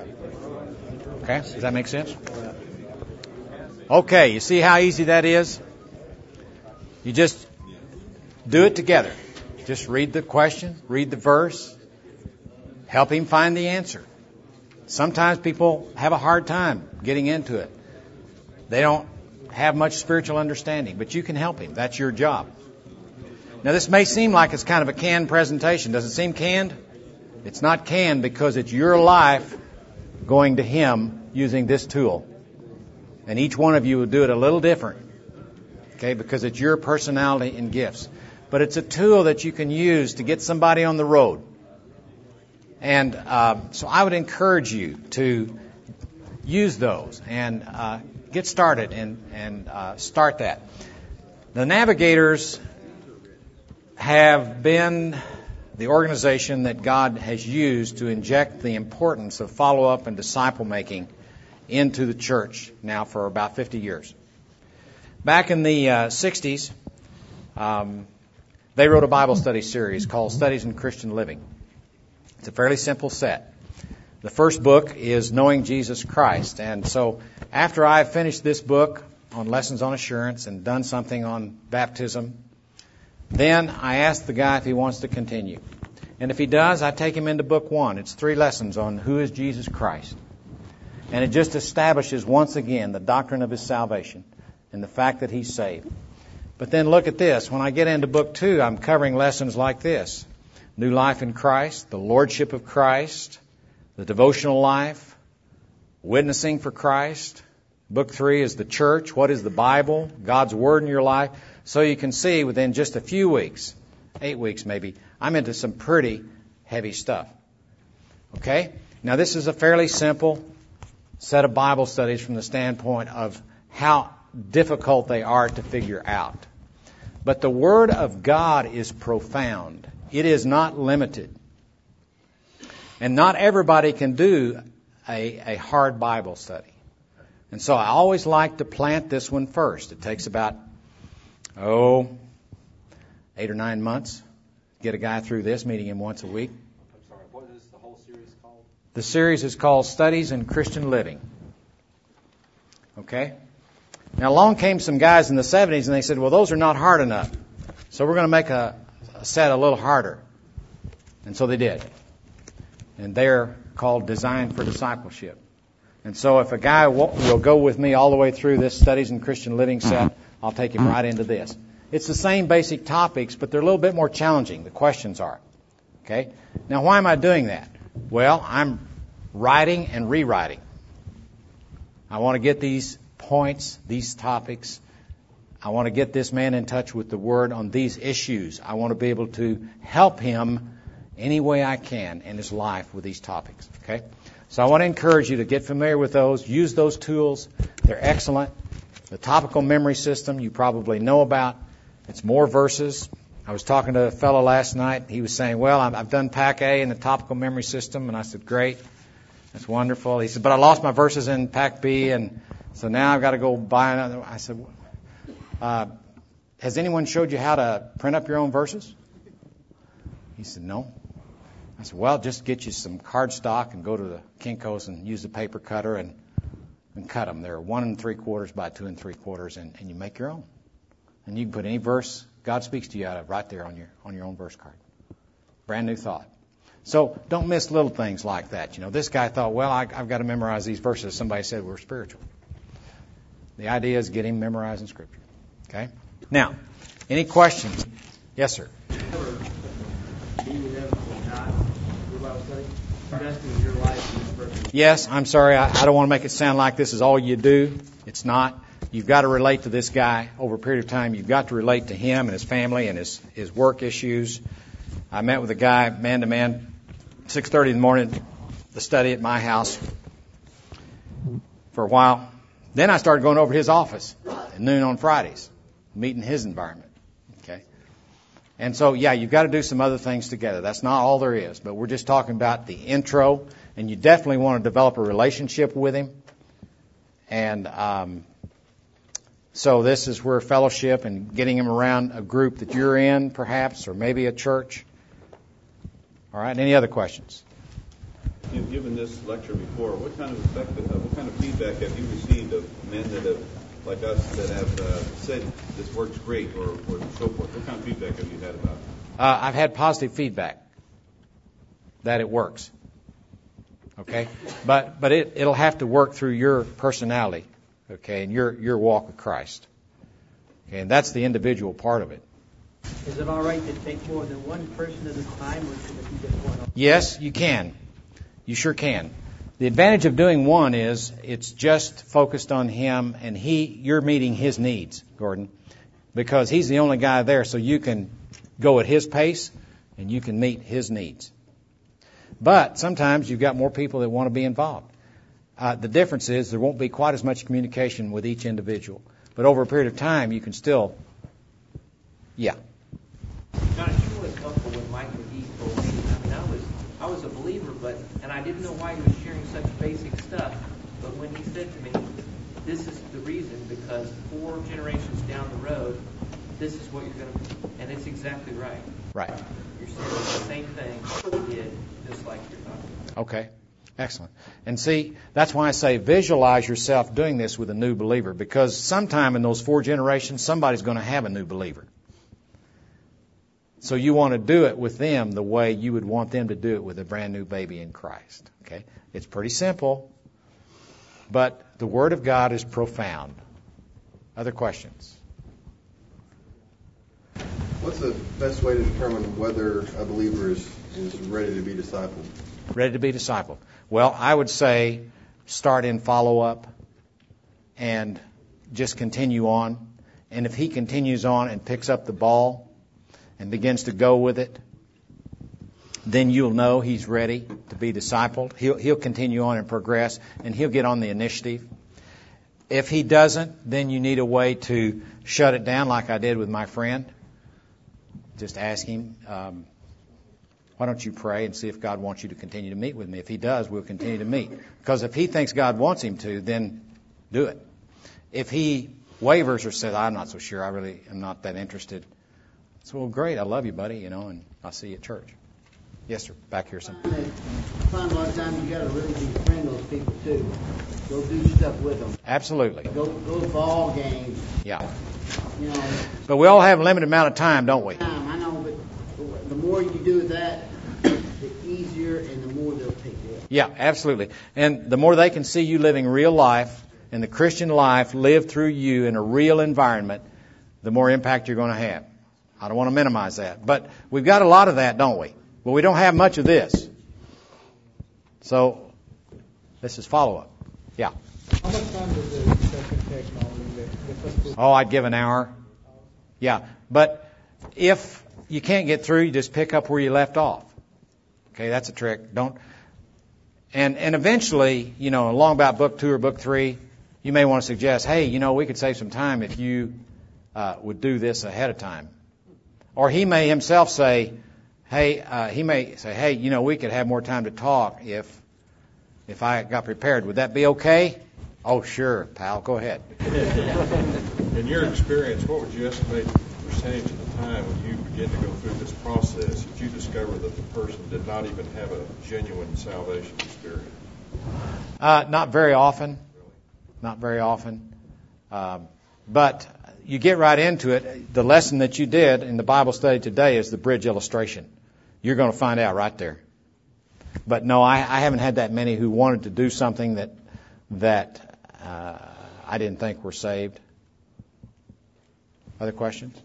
Okay, does that make sense? Right. Okay, you see how easy that is? You just do it together. Just read the question, read the verse, help him find the answer. Sometimes people have a hard time getting into it. They don't have much spiritual understanding, but you can help him. That's your job. Now, this may seem like it's kind of a canned presentation. Does it seem canned? It's not canned because it's your life going to him using this tool. And each one of you will do it a little different. Okay, because it's your personality and gifts. But it's a tool that you can use to get somebody on the road. And so I would encourage you to use those and get started and start that. The Navigators have been the organization that God has used to inject the importance of follow-up and disciple making into the church now for about 50 years. Back in the 60s, they wrote a Bible study series called Studies in Christian Living. It's a fairly simple set. The first book is Knowing Jesus Christ. And so after I've finished this book on Lessons on Assurance and done something on baptism, then I ask the guy if he wants to continue. And if he does, I take him into book 1. It's 3 lessons on who is Jesus Christ. And it just establishes once again the doctrine of his salvation and the fact that he's saved. But then look at this. When I get into book 2, I'm covering lessons like this. New life in Christ, the lordship of Christ, the devotional life, witnessing for Christ. Book 3 is the church. What is the Bible? God's Word in your life. So you can see within just a few weeks, 8 weeks maybe, I'm into some pretty heavy stuff. Okay? Now this is a fairly simple set of Bible studies from the standpoint of how difficult they are to figure out. But the Word of God is profound. It is not limited. And not everybody can do a hard Bible study. And so I always like to plant this one first. It takes about, 8 or 9 months. Get a guy through this, meeting him once a week. I'm sorry, what is the whole series called? The series is called Studies in Christian Living. Okay? Now, along came some guys in the 70s, and they said, well, those are not hard enough. So we're going to make a set a little harder. And so they did. And they're called Designed for Discipleship. And so if a guy will go with me all the way through this Studies in Christian Living set, I'll take him right into this. It's the same basic topics, but they're a little bit more challenging. The questions are. Okay? Now, why am I doing that? Well, I'm writing and rewriting. I want to get these points, these topics. I want to get this man in touch with the Word on these issues. I want to be able to help him any way I can in his life with these topics. Okay? So I want to encourage you to get familiar with those. Use those tools. They're excellent. The topical memory system you probably know about. It's more verses. I was talking to a fellow last night. He was saying, well, I've done Pack A in the topical memory system. And I said, great. That's wonderful. He said, but I lost my verses in Pack B, and so now I've got to go buy another. I said, has anyone showed you how to print up your own verses? He said, no. I said, well, just get you some cardstock and go to the Kinko's and use the paper cutter and cut them. They're 1 3/4 by 2 3/4, and you make your own. And you can put any verse God speaks to you out of right there on your own verse card. Brand new thought. So don't miss little things like that. This guy thought, well, I've got to memorize these verses. Somebody said we're spiritual. The idea is get him memorizing Scripture. Okay? Now, any questions? Yes, sir. Yes, I'm sorry. I don't want to make it sound like this is all you do. It's not. You've got to relate to this guy over a period of time. You've got to relate to him and his family and his work issues. I met with a guy man to man, 6:30 in the morning, to study at my house for a while. Then I started going over to his office at noon on Fridays, meeting his environment. Okay? And so, yeah, you've got to do some other things together. That's not all there is. But we're just talking about the intro. And you definitely want to develop a relationship with him. And so this is where fellowship and getting him around a group that you're in, perhaps, or maybe a church. All right, any other questions? You've given this lecture before. What kind of feedback have you received of men that have, like us, that have said this works great, or so forth? What kind of feedback have you had about it? I've had positive feedback that it works. Okay, but it'll have to work through your personality, okay, and your walk with Christ. Okay, and that's the individual part of it. Is it all right to take more than one person at a time, or should it be just one? Yes, you can. You sure can. The advantage of doing one is it's just focused on him, and you're meeting his needs, Gordon, because he's the only guy there, so you can go at his pace and you can meet his needs. But sometimes you've got more people that want to be involved. The difference is there won't be quite as much communication with each individual. But over a period of time, you can still, yeah. John, you were helpful when Mike McGee told me. I mean, I was a believer, and I didn't know why he was sharing such basic stuff. But when he said to me, this is the reason, because 4 generations down the road, this is what you're going to, and it's exactly right. Right. You're saying the same thing he did, just like you're talking about. Okay. Excellent. And see, that's why I say visualize yourself doing this with a new believer, because sometime in those 4 generations, somebody's going to have a new believer. So you want to do it with them the way you would want them to do it with a brand new baby in Christ. Okay? It's pretty simple, but the Word of God is profound. Other questions? What's the best way to determine whether a believer is ready to be discipled? Ready to be discipled. Well, I would say start in follow-up and just continue on. And if he continues on and picks up the ball and begins to go with it, then you'll know he's ready to be discipled. He'll continue on and progress, and he'll get on the initiative. If he doesn't, then you need a way to shut it down like I did with my friend. Just ask him, why don't you pray and see if God wants you to continue to meet with me? If he does, we'll continue to meet. Because if he thinks God wants him to, then do it. If he wavers or says, I'm not so sure, I really am not that interested, so, well, great, I love you, buddy, and I'll see you at church. Yes, sir, back here some. I find a lot of times you got to really befriend those people, too. Go do stuff with them. Absolutely. Go to ball games. Yeah. You know. But we all have a limited amount of time, don't we? I know, but the more you do that, the easier and the more they'll take it. Yeah, absolutely. And the more they can see you living real life and the Christian life lived through you in a real environment, the more impact you're going to have. I don't want to minimize that. But we've got a lot of that, don't we? Well, we don't have much of this. So this is follow-up. Yeah. How much time does the session take normally? Oh, I'd give an hour. Yeah. But if you can't get through, you just pick up where you left off. Okay, that's a trick. Don't. And eventually, along about book 2 or book 3, you may want to suggest, hey, we could save some time if you would do this ahead of time. Or he may himself say, hey, we could have more time to talk if I got prepared. Would that be okay? Oh, sure, pal. Go ahead. In your experience, what would you estimate the percentage of the time when you begin to go through this process that you discover that the person did not even have a genuine salvation experience? Not very often. Not very often. But you get right into it. The lesson that you did in the Bible study today is the bridge illustration. You're going to find out right there. But no, I haven't had that many who wanted to do something that I didn't think were saved. Other questions?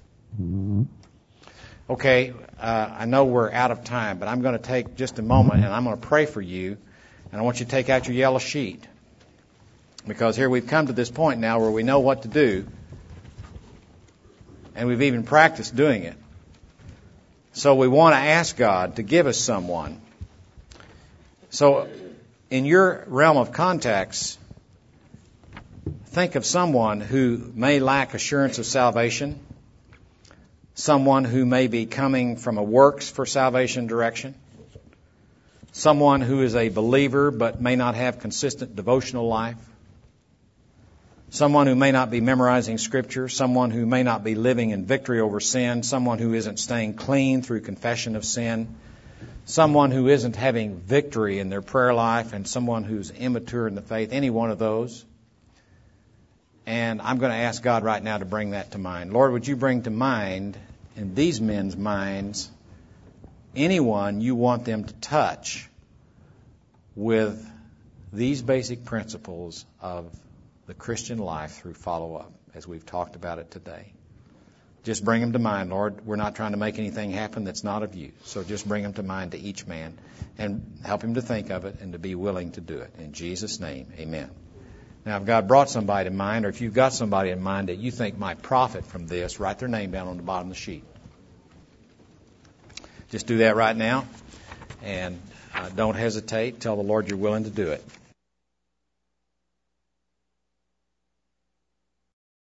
Okay, I know we're out of time, but I'm going to take just a moment and I'm going to pray for you. And I want you to take out your yellow sheet. Because here we've come to this point now where we know what to do. And we've even practiced doing it. So we want to ask God to give us someone. So in your realm of contacts, think of someone who may lack assurance of salvation. Someone who may be coming from a works for salvation direction. Someone who is a believer but may not have consistent devotional life. Someone who may not be memorizing Scripture. Someone who may not be living in victory over sin. Someone who isn't staying clean through confession of sin. Someone who isn't having victory in their prayer life. And someone who's immature in the faith. Any one of those. And I'm going to ask God right now to bring that to mind. Lord, would you bring to mind, in these men's minds, anyone you want them to touch with these basic principles of the Christian life through follow-up, as we've talked about it today. Just bring them to mind, Lord. We're not trying to make anything happen that's not of you. So just bring them to mind to each man and help him to think of it and to be willing to do it. In Jesus' name, amen. Now, if God brought somebody to mind, or if you've got somebody in mind that you think might profit from this, write their name down on the bottom of the sheet. Just do that right now, and don't hesitate. Tell the Lord you're willing to do it.